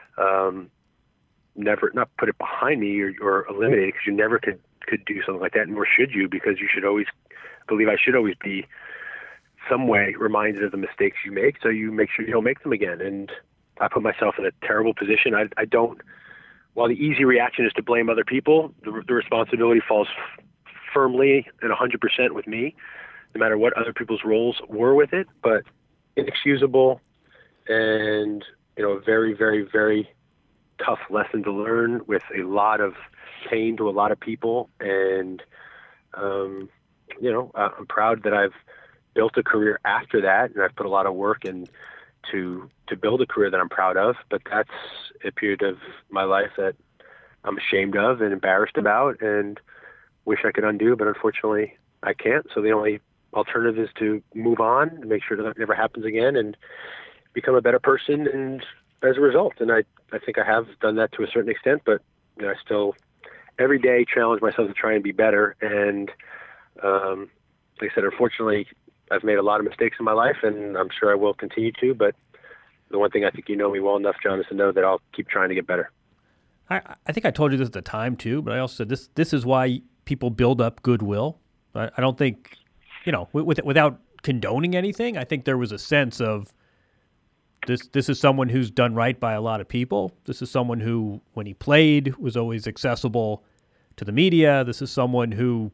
never not put it behind me or eliminate it, because you never could do something like that, nor should you, because you should always believe I should always be some way reminded of the mistakes you make, so you make sure you don't make them again. And I put myself in a terrible position. I don't, while the easy reaction is to blame other people, the responsibility falls firmly and 100% with me, no matter what other people's roles were with it. But inexcusable, and a very, very, very tough lesson to learn, with a lot of pain to a lot of people. And I'm proud that I've built a career after that, and I've put a lot of work in to build a career that I'm proud of. But that's a period of my life that I'm ashamed of and embarrassed about, and wish I could undo, but unfortunately I can't. So the only alternative is to move on and make sure that never happens again, and become a better person, and as a result. And I think I have done that to a certain extent, but I still every day challenge myself to try and be better. And like I said, unfortunately, I've made a lot of mistakes in my life, and I'm sure I will continue to. But the one thing I think you know me well enough, John, is to know that I'll keep trying to get better. I think I told you this at the time too, but I also said this is why people build up goodwill. I don't think, without condoning anything, I think there was a sense of this is someone who's done right by a lot of people. This is someone who, when he played, was always accessible to the media. This is someone who,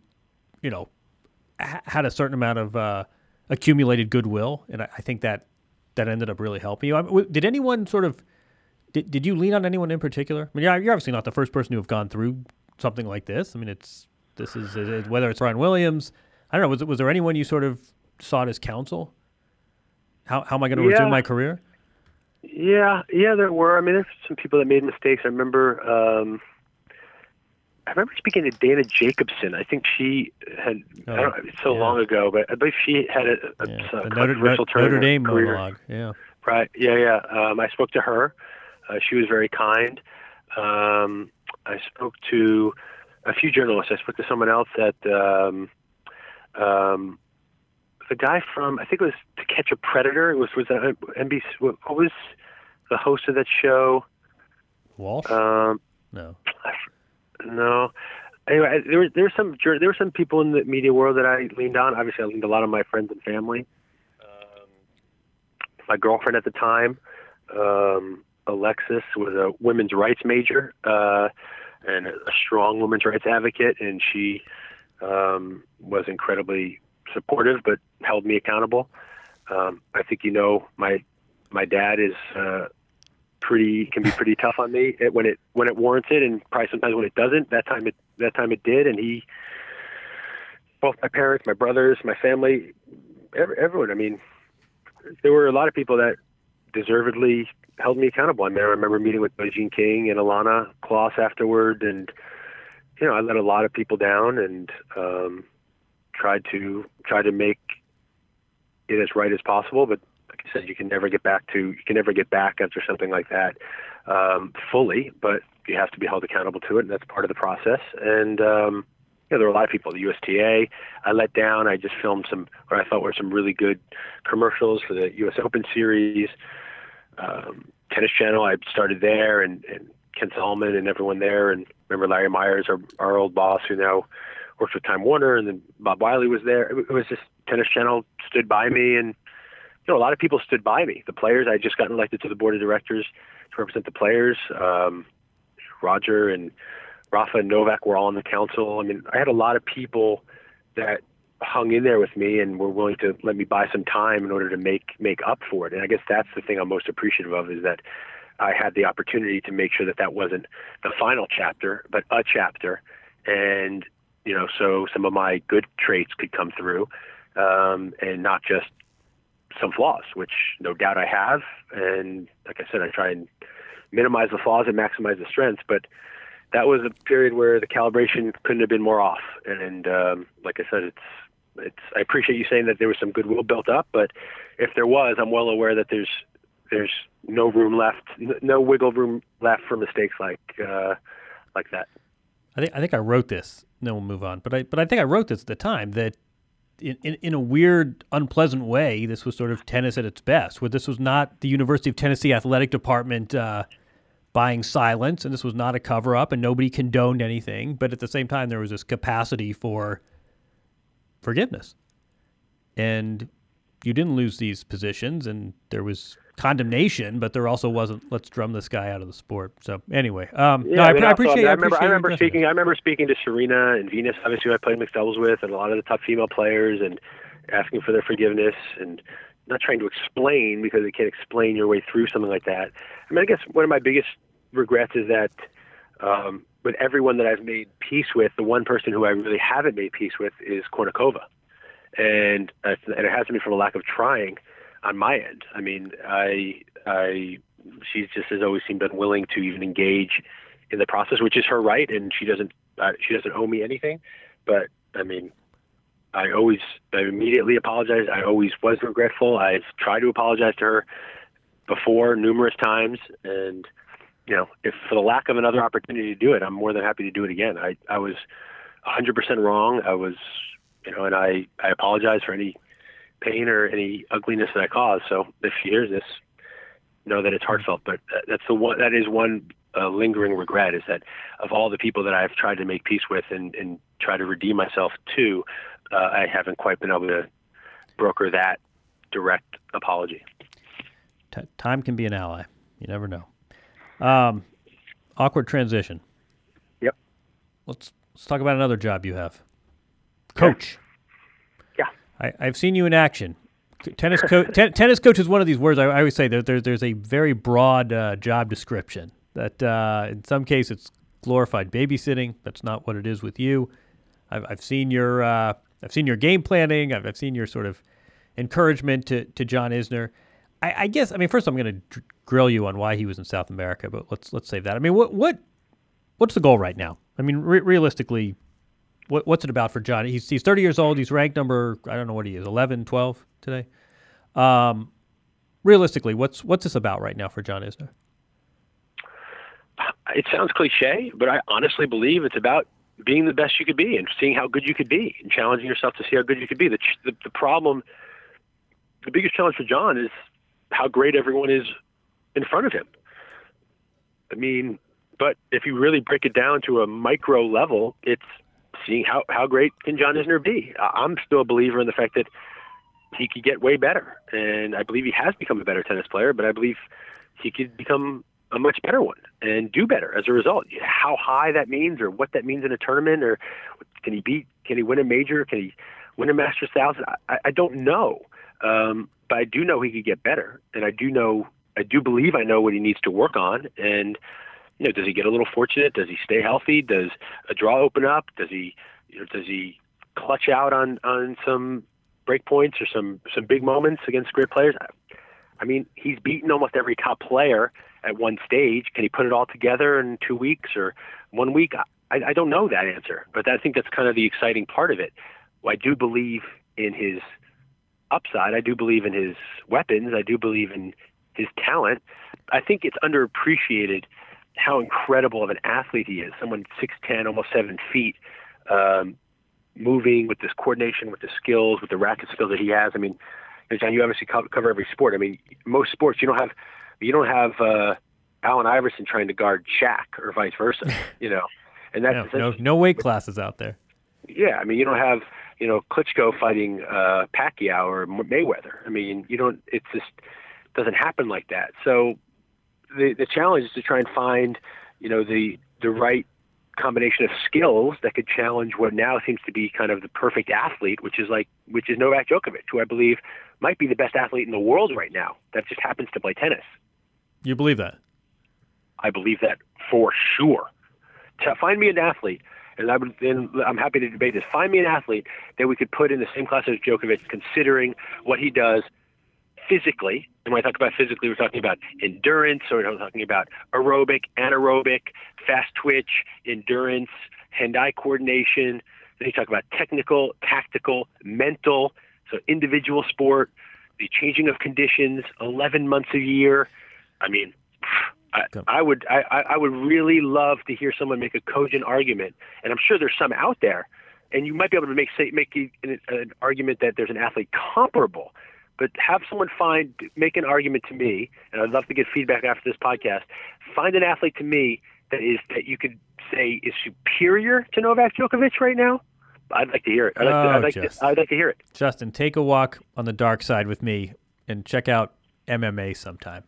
had a certain amount of accumulated goodwill, and I think that ended up really helping you. Did anyone did you lean on anyone in particular? I mean, you're obviously not the first person to have gone through something like this. I mean, this is whether it's Ryan Williams. I don't know. Was there anyone you sort of sought as counsel? How am I going to resume my career? Yeah, there were. I mean, there's some people that made mistakes. I remember speaking to Dana Jacobson. I think she had, it's so long ago, but I believe she had a controversial turn Notre Dame career. monologue. Yeah. Right. Yeah. I spoke to her. She was very kind. I spoke to a few journalists. I spoke to someone else at the guy from, I think it was To Catch a Predator. It was that NBC. What was the host of that show? Walsh? No. No. Anyway, there were some people in the media world that I leaned on. Obviously, I leaned a lot on my friends and family. my girlfriend at the time, Alexis, was a women's rights major and a strong women's rights advocate, and she was incredibly supportive but held me accountable. I think my dad is can be pretty tough on me when it warrants it, and probably sometimes when it doesn't. That time it did, and both my parents, my brothers, my family, everyone. I mean, there were a lot of people that deservedly held me accountable. I mean, I remember meeting with Billie Jean King and Ilana Kloss afterward, and I let a lot of people down and tried to make it as right as possible. But like I said, you can never get back after something like that fully. But you have to be held accountable to it, and that's part of the process. And there were a lot of people. The USTA, I let down. I just filmed some what I thought were some really good commercials for the U.S. Open Series. Tennis Channel, I started there, and Ken Solomon and everyone there. And remember Larry Myers, our old boss, who now works with Time Warner, and then Bob Wiley was there. It was just Tennis Channel stood by me, and a lot of people stood by me. The players, I had just gotten elected to the board of directors to represent the players. Roger and Rafa and Novak were all on the council. I mean, I had a lot of people that hung in there with me and were willing to let me buy some time in order to make up for it. And I guess that's the thing I'm most appreciative of, is that I had the opportunity to make sure that wasn't the final chapter, but a chapter. And, so some of my good traits could come through, and not just some flaws, which no doubt I have. And like I said, I try and minimize the flaws and maximize the strengths, but that was a period where the calibration couldn't have been more off. And like I said, I appreciate you saying that there was some goodwill built up, but if there was, I'm well aware that there's no room left, no wiggle room left for mistakes like that. I think I wrote this. Then we'll move on. But I think I wrote this at the time that in a weird, unpleasant way, this was sort of tennis at its best, where this was not the University of Tennessee athletic department buying silence, and this was not a cover-up, and nobody condoned anything. But at the same time, there was this capacity for forgiveness. And you didn't lose these positions, and there was condemnation, but there also wasn't, let's drum this guy out of the sport. So anyway, I appreciate. I remember speaking to Serena and Venus, obviously, who I played mixed doubles with, and a lot of the top female players, and asking for their forgiveness, and not trying to explain, because you can't explain your way through something like that. I mean, I guess one of my biggest regrets is that with everyone that I've made peace with, the one person who I really haven't made peace with is Kornikova. And it hasn't been from a lack of trying on my end. I mean, she just has always seemed unwilling to even engage in the process, which is her right, and she doesn't owe me anything. But I mean, I immediately apologized. I always was regretful. I've tried to apologize to her before numerous times, and if for the lack of another opportunity to do it, I'm more than happy to do it again. I was 100% wrong. I was, and I apologize for any pain or any ugliness that I caused. So if she hears this, know that it's heartfelt. But that is one lingering regret, is that of all the people that I've tried to make peace with and try to redeem myself to, I haven't quite been able to broker that direct apology. Time can be an ally. You never know. Awkward transition. Yep. Let's talk about another job you have. Coach. Yeah. I've seen you in action. Tennis coach is one of these words. I always say there's a very broad job description that in some cases it's glorified babysitting. That's not what it is with you. I've seen your game planning. I've seen your sort of encouragement to John Isner. I guess, first I'm going to grill you on why he was in South America, but let's save that. I mean, what's the goal right now? I mean, realistically, what's it about for John? He's 30 years old. He's ranked number, I don't know what he is, 11, 12 today. Realistically, what's this about right now for John Isner? It sounds cliche, but I honestly believe it's about being the best you could be and seeing how good you could be and challenging yourself to see how good you could be. The problem, the biggest challenge for John is how great everyone is in front of him. I mean, but if you really break it down to a micro level, it's seeing how great can John Isner be. I'm still a believer in the fact that he could get way better. And I believe he has become a better tennis player, but I believe he could become a much better one and do better as a result. How high that means or what that means in a tournament, or can he win a major? Can he win a Masters 1000? I don't know. But I do know he could get better. And I do believe I know what he needs to work on. And, does he get a little fortunate? Does he stay healthy? Does a draw open up? Does he clutch out on some break points or some big moments against great players? I mean, he's beaten almost every top player at one stage. Can he put it all together in 2 weeks or 1 week? I don't know that answer, but I think that's kind of the exciting part of it. I do believe in his upside. I do believe in his weapons. I do believe in his talent. I think it's underappreciated how incredible of an athlete he is. Someone 6'10", almost 7 feet, moving with this coordination, with the skills, with the racket skills that he has. I mean, John, you obviously cover every sport. I mean, most sports you don't have Allen Iverson trying to guard Shaq or vice versa. And that's no weight classes out there. Yeah, I mean, you don't have Klitschko fighting Pacquiao or Mayweather. I mean, it just doesn't happen like that. So the challenge is to try and find the right combination of skills that could challenge what now seems to be kind of the perfect athlete, which is Novak Djokovic, who I believe might be the best athlete in the world right now. That just happens to play tennis. You believe that? I believe that for sure. Find me an athlete, and I'm happy to debate this. Find me an athlete that we could put in the same class as Djokovic, considering what he does physically. And when I talk about physically, we're talking about endurance, or we're talking about aerobic, anaerobic, fast twitch, endurance, hand-eye coordination. Then you talk about technical, tactical, mental, so individual sport, the changing of conditions, 11 months a year. I mean, I would really love to hear someone make a cogent argument, and I'm sure there's some out there, and you might be able to make an argument that there's an athlete comparable. But have someone make an argument to me, and I'd love to get feedback after this podcast. Find an athlete to me that you could say is superior to Novak Djokovic right now. I'd like to hear it. I'd like to hear it. Justin, take a walk on the dark side with me and check out MMA sometime.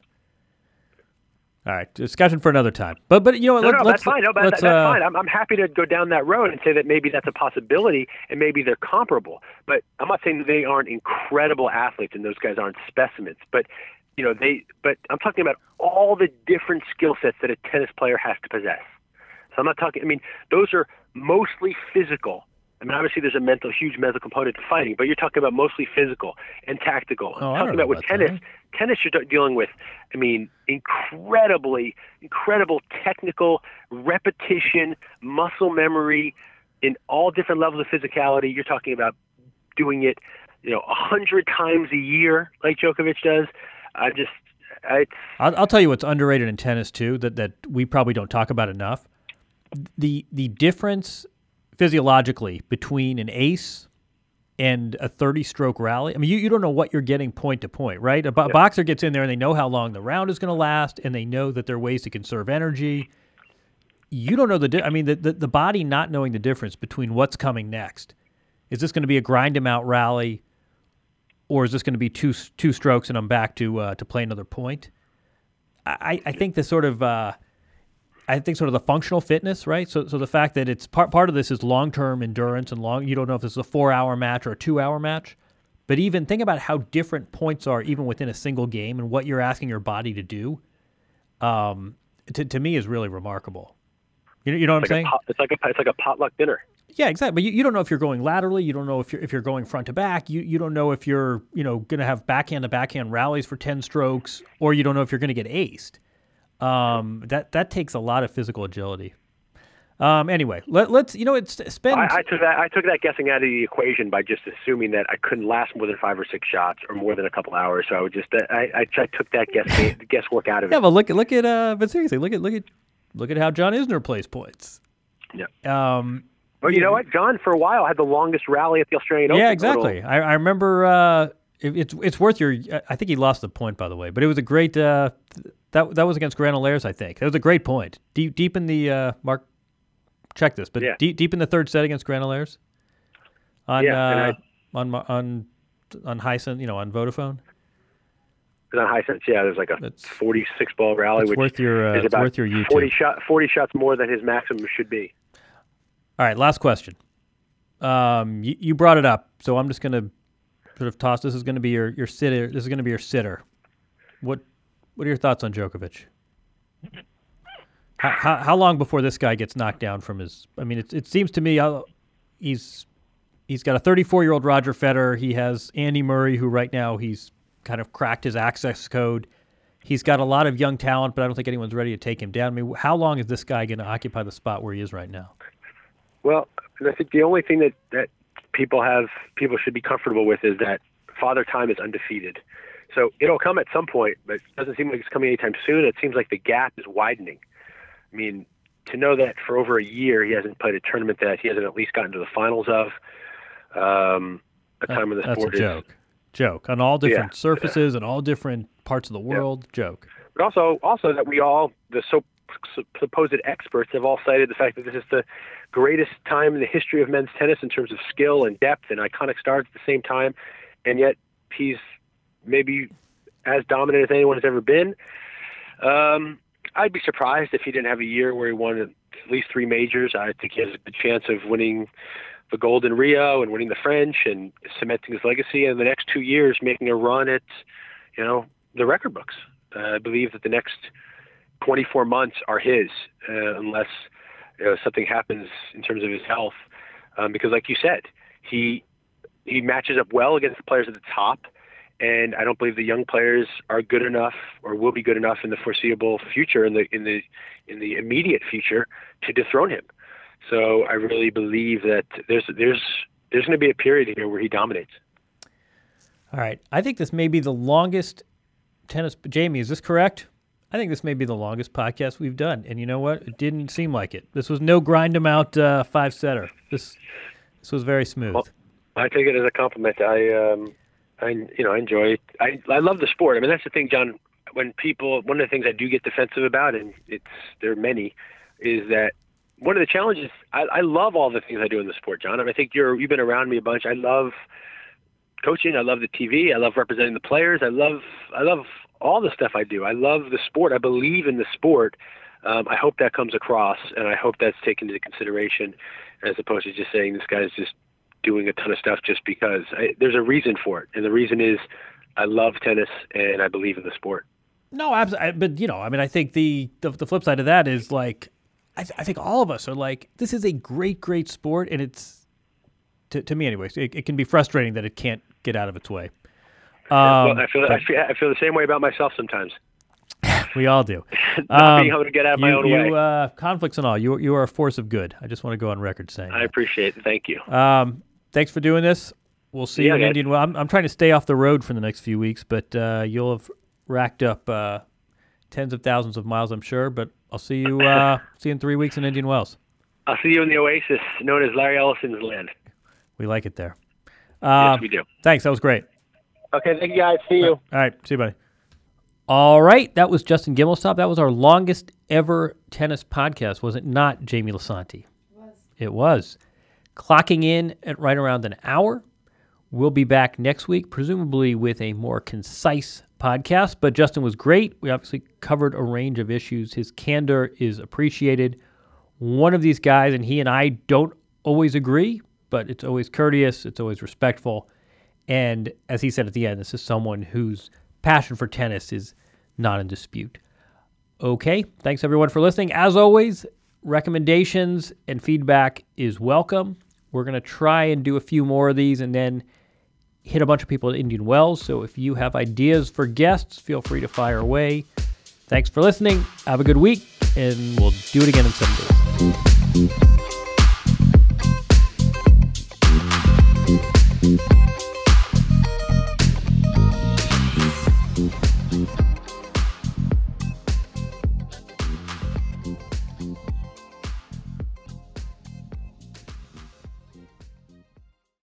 All right, discussion for another time. But that's fine. That's fine. I'm happy to go down that road and say that maybe that's a possibility and maybe they're comparable. But I'm not saying that they aren't incredible athletes and those guys aren't specimens. But But I'm talking about all the different skill sets that a tennis player has to possess. So I'm not talking. I mean, those are mostly physical. I mean, obviously there's a huge mental component to fighting, but you're talking about mostly physical and tactical. I'm talking about with tennis. Tennis, you're dealing with, I mean, incredible technical repetition, muscle memory in all different levels of physicality. You're talking about doing it, 100 times a year like Djokovic does. I'll tell you what's underrated in tennis too, that we probably don't talk about enough. The difference physiologically between an ace and a 30-stroke rally. I mean, you don't know what you're getting point to point, right? A boxer gets in there and they know how long the round is going to last, and they know that there are ways to conserve energy. You don't know the body not knowing the difference between what's coming next. Is this going to be a grind him out rally, or is this going to be two strokes and I'm back to play another point? I think the sort of the functional fitness, right? So the fact that it's part of this is long-term endurance and you don't know if this is a 4-hour match or a 2-hour match, but even think about how different points are even within a single game and what you're asking your body to do. To me is really remarkable. You know what I'm saying? It's like a potluck dinner. Yeah, exactly. But you don't know if you're going laterally. You don't know if you're going front to back. You don't know if you're going to have backhand to backhand rallies for 10 strokes, or you don't know if you're going to get aced. That takes a lot of physical agility. Anyway, let's spend. I took that guessing out of the equation by just assuming that I couldn't last more than 5 or 6 shots or more than a couple hours. So I would just I took that guesswork out of it. Yeah, but look at but seriously, look at how John Isner plays points. Yeah. Well, you know what? John, for a while, had the longest rally at the Australian Open. Yeah, exactly. I remember it's worth your – I think he lost the point, by the way. But it was a great that was against Granollers, I think. That was a great point. Deep in the Mark, check this. But deep in the third set against Granollers on on Hisense, on Vodafone? It's on Hisense, yeah. There's like a 46-ball rally, which worth your, is about worth your YouTube. 40 shots more than his maximum should be. All right, last question. You brought it up, so I'm just going to sort of toss. This is going to be your sitter. This is going to be your sitter. What are your thoughts on Djokovic? How long before this guy gets knocked down from his? I mean, it seems to me he's got a 34-year-old Roger Federer. He has Andy Murray, who right now he's kind of cracked his access code. He's got a lot of young talent, but I don't think anyone's ready to take him down. I mean, how long is this guy going to occupy the spot where he is right now? Well, I think the only thing that people should be comfortable with is that Father Time is undefeated. So it'll come at some point, but it doesn't seem like it's coming anytime soon. It seems like the gap is widening. I mean, to know that for over a year he hasn't played a tournament that he hasn't at least gotten to the finals of, a time when the sport is... That's a joke. On all different surfaces and all different parts of the world, joke. But also that we all, the supposed experts, have all cited the fact that this is the greatest time in the history of men's tennis in terms of skill and depth and iconic stars at the same time, and yet he's maybe as dominant as anyone has ever been. I'd be surprised if he didn't have a year where he won at least 3 majors. I think he has a good chance of winning the gold in Rio and winning the French and cementing his legacy, and in the next 2 years making a run at, the record books. I believe that the next 24 months are his, unless something happens in terms of his health. Because like you said, he matches up well against the players at the top, and I don't believe the young players are good enough or will be good enough in the foreseeable future, in the immediate future, to dethrone him. So I really believe that there's going to be a period here where he dominates. All right. I think this may be the longest tennis. Jamie, is this correct? I think this may be the longest podcast we've done. And you know what? It didn't seem like it. This was no grind 'em out 5-setter. This was very smooth. Well, I take it as a compliment. I enjoy it. I love the sport. I mean, that's the thing, John. One of the things I do get defensive about, and there are many, is that one of the challenges, I love all the things I do in the sport, John. I think you've been around me a bunch. I love coaching. I love the TV. I love representing the players. I love all the stuff I do. I love the sport. I believe in the sport. I hope that comes across, and I hope that's taken into consideration, as opposed to just saying this guy's just doing a ton of stuff just because. There's a reason for it, and the reason is I love tennis and I believe in the sport. No, absolutely. But I think the flip side of that is like, I think all of us are like, this is a great, great sport, and it's, to me anyways, it can be frustrating that it can't get out of its way. Well, I feel the same way about myself sometimes. We all do. Not being able to get out of my own way. Conflicts and all. You are a force of good. I just want to go on record saying that. I appreciate it. Thank you. Thanks for doing this. We'll see you in Indian Wells. I'm trying to stay off the road for the next few weeks, but you'll have racked up tens of thousands of miles, I'm sure. But I'll see you in 3 weeks in Indian Wells. I'll see you in the oasis known as Larry Ellison's land. We like it there. Yes, we do. Thanks. That was great. Okay, thank you, guys. See you. All right. See you, buddy. All right. That was Justin Gimelstob. That was our longest ever tennis podcast, was it not, Jamie Lisanti? It was. Clocking in at right around an hour. We'll be back next week, presumably with a more concise podcast. But Justin was great. We obviously covered a range of issues. His candor is appreciated. One of these guys, and he and I don't always agree, but it's always courteous. It's always respectful. And as he said at the end, this is someone whose passion for tennis is not in dispute. Okay, thanks everyone for listening. As always, recommendations and feedback is welcome. We're going to try and do a few more of these and then hit a bunch of people at Indian Wells. So if you have ideas for guests, feel free to fire away. Thanks for listening. Have a good week, and we'll do it again in 7 days.